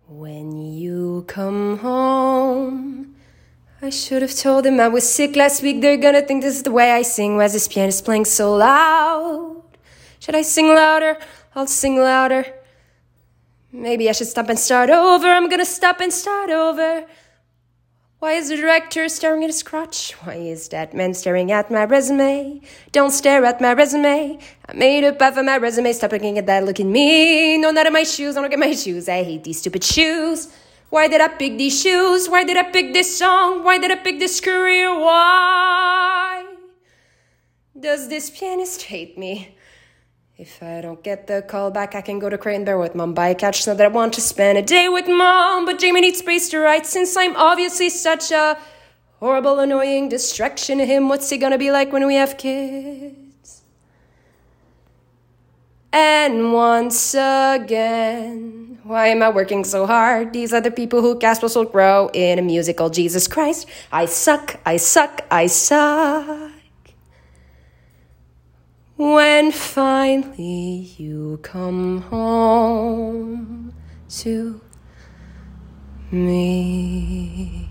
When you come home, I should have told them I was sick last week. They're gonna think this is the way I sing. Why is this pianist playing so loud? Should I sing louder? I'll sing louder. Maybe I should stop and start over. I'm gonna stop and start over. Why is the director staring at his crotch? Why is that man staring at my resume? Don't stare at my resume. I made up half of my resume. Stop looking at that. Look at me. No, not at my shoes. Don't look at my shoes. I hate these stupid shoes. Why did I pick these shoes? Why did I pick this song? Why did I pick this career? Why does this pianist hate me? If I don't get the call back, I can go to Crate & Barrel with Mom, buy a couch, so that I want to spend a day with Mom. But Jamie needs space to write, since I'm obviously such a horrible, annoying distraction to him. What's he gonna be like when we have kids? And once again, why am I working so hard? These are the people who cast Russell Crowe in a musical. Jesus Christ, I suck, I suck, I suck. When finally you come home to me.